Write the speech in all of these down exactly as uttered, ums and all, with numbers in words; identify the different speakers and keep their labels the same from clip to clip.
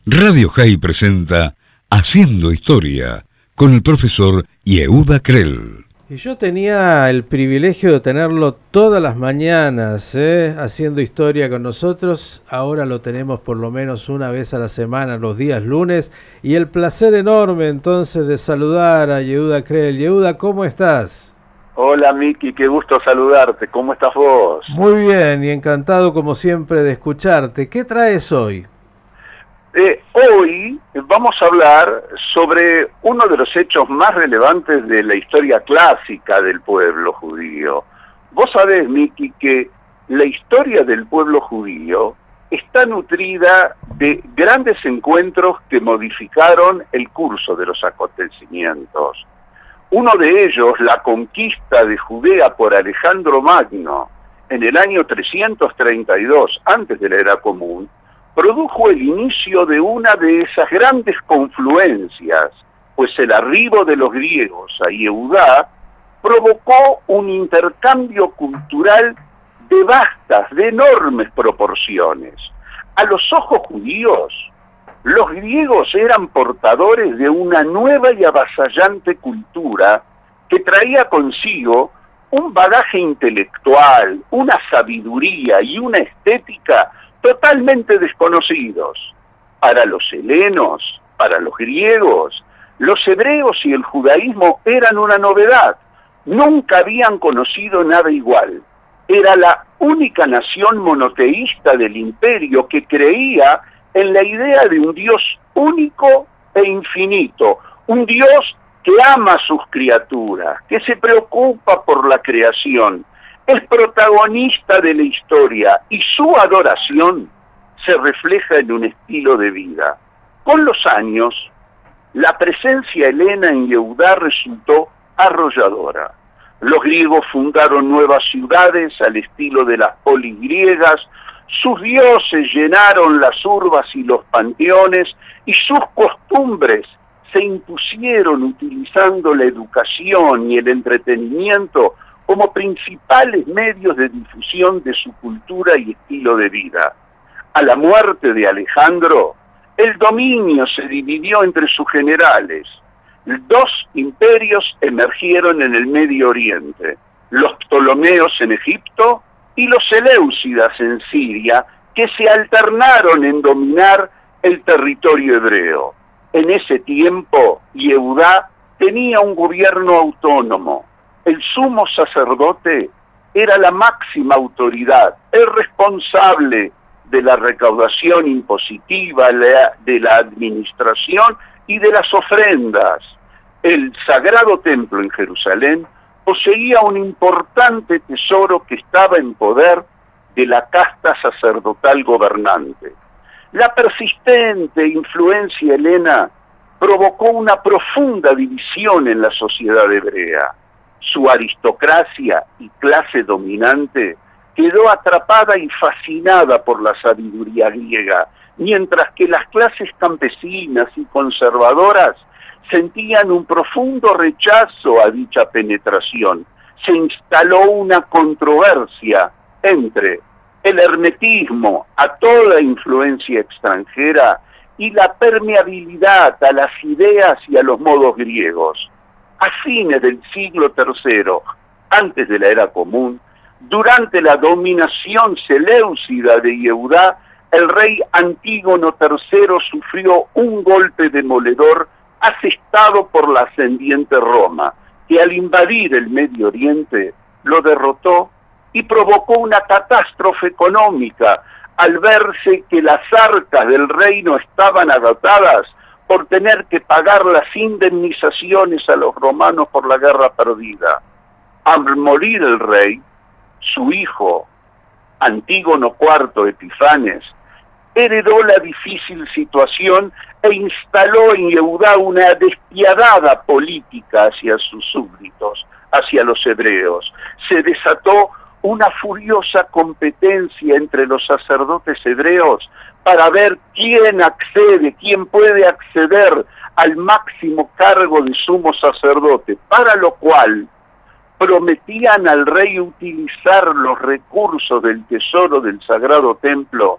Speaker 1: Radio High presenta Haciendo Historia con el profesor Yehuda Krell.
Speaker 2: Y yo tenía el privilegio de tenerlo todas las mañanas, ¿eh? haciendo historia con nosotros. Ahora lo tenemos por lo menos una vez a la semana, los días lunes. Y el placer enorme entonces de saludar a Yehuda Krell. Yehuda, ¿cómo estás?
Speaker 3: Hola Miki, qué gusto saludarte. ¿Cómo estás vos?
Speaker 2: Muy bien y encantado como siempre de escucharte. ¿Qué traes hoy?
Speaker 3: Eh, hoy vamos a hablar sobre uno de los hechos más relevantes de la historia clásica del pueblo judío. Vos sabés, Miki, que la historia del pueblo judío está nutrida de grandes encuentros que modificaron el curso de los acontecimientos. Uno de ellos, la conquista de Judea por Alejandro Magno en el año trescientos treinta y dos, antes de la Era Común, produjo el inicio de una de esas grandes confluencias, pues el arribo de los griegos a Yehudá provocó un intercambio cultural de vastas, de enormes proporciones. A los ojos judíos, los griegos eran portadores de una nueva y avasallante cultura que traía consigo un bagaje intelectual, una sabiduría y una estética totalmente desconocidos. Para los helenos, para los griegos, los hebreos y el judaísmo eran una novedad. Nunca habían conocido nada igual. Era la única nación monoteísta del imperio que creía en la idea de un Dios único e infinito, un Dios que ama a sus criaturas, que se preocupa por la creación, es protagonista de la historia y su adoración se refleja en un estilo de vida. Con los años, la presencia helena en Yehudá resultó arrolladora. Los griegos fundaron nuevas ciudades al estilo de las polis griegas, sus dioses llenaron las urbas y los panteones y sus costumbres se impusieron utilizando la educación y el entretenimiento como principales medios de difusión de su cultura y estilo de vida. A la muerte de Alejandro, el dominio se dividió entre sus generales. Dos imperios emergieron en el Medio Oriente, los Ptolomeos en Egipto y los Seleucidas en Siria, que se alternaron en dominar el territorio hebreo. En ese tiempo, Yehudá tenía un gobierno autónomo. El sumo sacerdote era la máxima autoridad, el responsable de la recaudación impositiva, de la administración y de las ofrendas. El Sagrado Templo en Jerusalén poseía un importante tesoro que estaba en poder de la casta sacerdotal gobernante. La persistente influencia helena provocó una profunda división en la sociedad hebrea. Su aristocracia y clase dominante quedó atrapada y fascinada por la sabiduría griega, mientras que las clases campesinas y conservadoras sentían un profundo rechazo a dicha penetración. Se instaló una controversia entre el hermetismo a toda influencia extranjera y la permeabilidad a las ideas y a los modos griegos. A fines del siglo tercero, antes de la Era Común, durante la dominación seleucida de Yehudá, el rey Antígono tercero sufrió un golpe demoledor asestado por la ascendiente Roma, que al invadir el Medio Oriente lo derrotó y provocó una catástrofe económica al verse que las arcas del reino estaban agotadas por tener que pagar las indemnizaciones a los romanos por la guerra perdida. Al morir el rey, su hijo, Antígono cuarto Epifanes, heredó la difícil situación e instaló en Yehudá una despiadada política hacia sus súbditos, hacia los hebreos. Se desató una furiosa competencia entre los sacerdotes hebreos para ver quién accede, quién puede acceder al máximo cargo de sumo sacerdote, para lo cual prometían al rey utilizar los recursos del tesoro del Sagrado Templo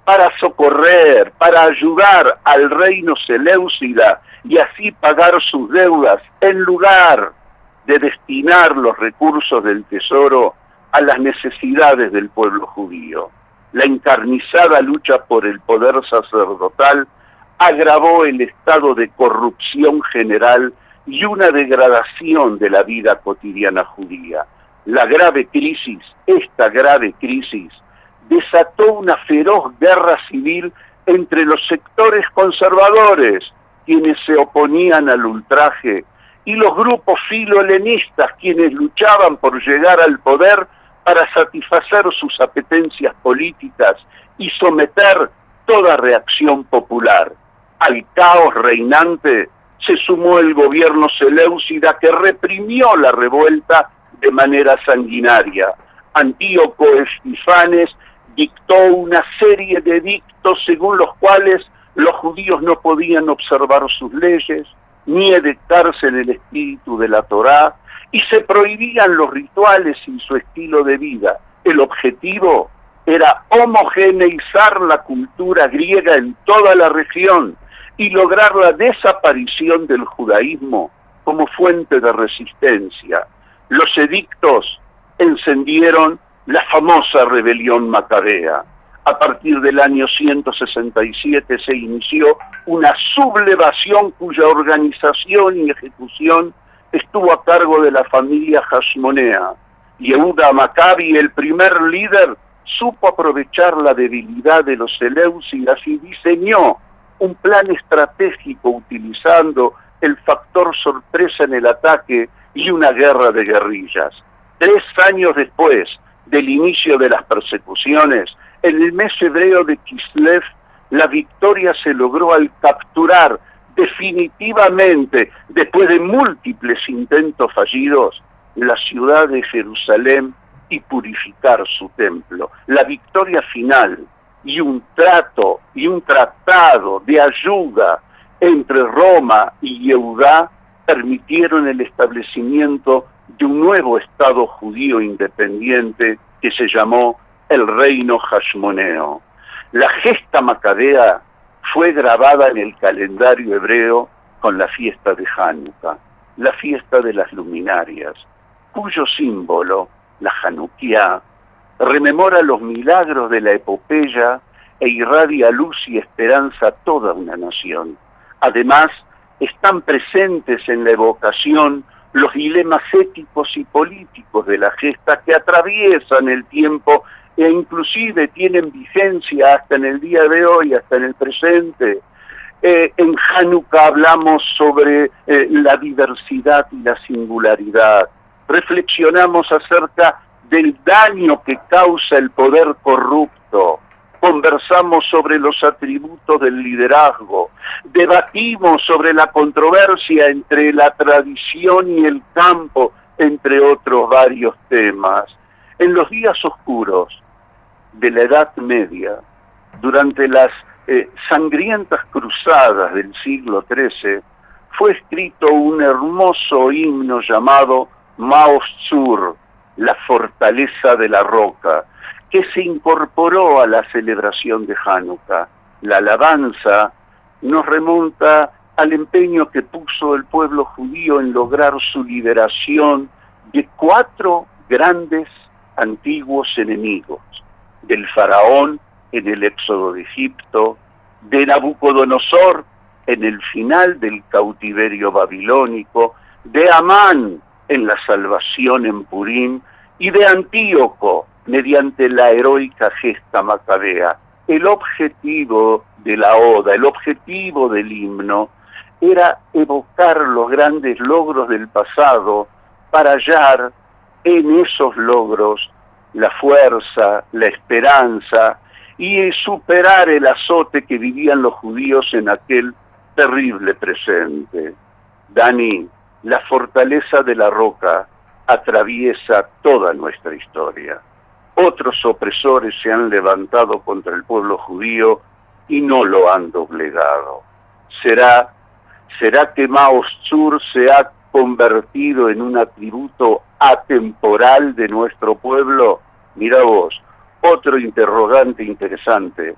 Speaker 3: para socorrer, para ayudar al reino seleucida y así pagar sus deudas, en lugar de destinar los recursos del tesoro a las necesidades del pueblo judío. La encarnizada lucha por el poder sacerdotal agravó el estado de corrupción general y una degradación de la vida cotidiana judía. La grave crisis, esta grave crisis, desató una feroz guerra civil entre los sectores conservadores, quienes se oponían al ultraje, y los grupos filo-helenistas, quienes luchaban por llegar al poder para satisfacer sus apetencias políticas y someter toda reacción popular. Al caos reinante se sumó el gobierno seleucida, que reprimió la revuelta de manera sanguinaria. Antíoco Estifanes dictó una serie de edictos según los cuales los judíos no podían observar sus leyes, ni edictarse en el espíritu de la Torá, y se prohibían los rituales y su estilo de vida. El objetivo era homogeneizar la cultura griega en toda la región y lograr la desaparición del judaísmo como fuente de resistencia. Los edictos encendieron la famosa rebelión macabea. A partir del año ciento sesenta y siete se inició una sublevación cuya organización y ejecución estuvo a cargo de la familia Hasmonea. Yehuda Maccabi, el primer líder, supo aprovechar la debilidad de los seleucidas y diseñó un plan estratégico utilizando el factor sorpresa en el ataque y una guerra de guerrillas. Tres años después del inicio de las persecuciones, en el mes hebreo de Kislev, la victoria se logró al capturar definitivamente, después de múltiples intentos fallidos, la ciudad de Jerusalén y purificar su templo. La victoria final y un trato y un tratado de ayuda entre Roma y Yehudá permitieron el establecimiento de un nuevo estado judío independiente que se llamó el reino Hasmoneo. La gesta macabea fue grabada en el calendario hebreo con la fiesta de Hanukkah, la fiesta de las luminarias, cuyo símbolo, la Hanukkah, rememora los milagros de la epopeya e irradia luz y esperanza a toda una nación. Además, están presentes en la evocación los dilemas éticos y políticos de la gesta que atraviesan el tiempo e inclusive tienen vigencia hasta en el día de hoy, hasta en el presente. Eh, en Hanukkah hablamos sobre eh, la diversidad y la singularidad. Reflexionamos acerca del daño que causa el poder corrupto. Conversamos sobre los atributos del liderazgo. Debatimos sobre la controversia entre la tradición y el campo, entre otros varios temas. En los días oscuros de la Edad Media, durante las eh, sangrientas cruzadas del siglo trece, fue escrito un hermoso himno llamado Maoz Tzur, la fortaleza de la roca, que se incorporó a la celebración de Hanukkah. La alabanza nos remonta al empeño que puso el pueblo judío en lograr su liberación de cuatro grandes antiguos enemigos: del faraón en el éxodo de Egipto, de Nabucodonosor en el final del cautiverio babilónico, de Amán en la salvación en Purim y de Antíoco mediante la heroica gesta macabea. El objetivo de la oda, el objetivo del himno, era evocar los grandes logros del pasado para hallar en esos logros la fuerza, la esperanza y superar el azote que vivían los judíos en aquel terrible presente. Dani, la fortaleza de la roca atraviesa toda nuestra historia. Otros opresores se han levantado contra el pueblo judío y no lo han doblegado. ¿Será, será que Maoz Tzur se ha convertido en un atributo atemporal de nuestro pueblo? Mira vos, otro interrogante interesante.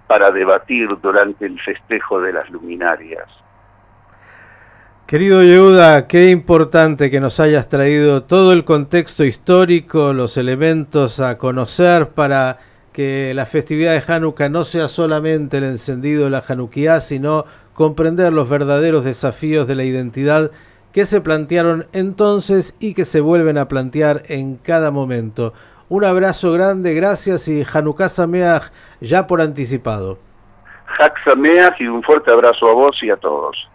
Speaker 3: para debatir durante el festejo de las luminarias.
Speaker 2: Querido Yehuda, qué importante que nos hayas traído todo el contexto histórico, los elementos a conocer para que la festividad de Hanukkah no sea solamente el encendido de la Hanukkah, sino comprender los verdaderos desafíos de la identidad que se plantearon entonces y que se vuelven a plantear en cada momento. Un abrazo grande, gracias y Hanukkah Sameach ya por anticipado.
Speaker 3: Chag Sameach y un fuerte abrazo a vos y a todos.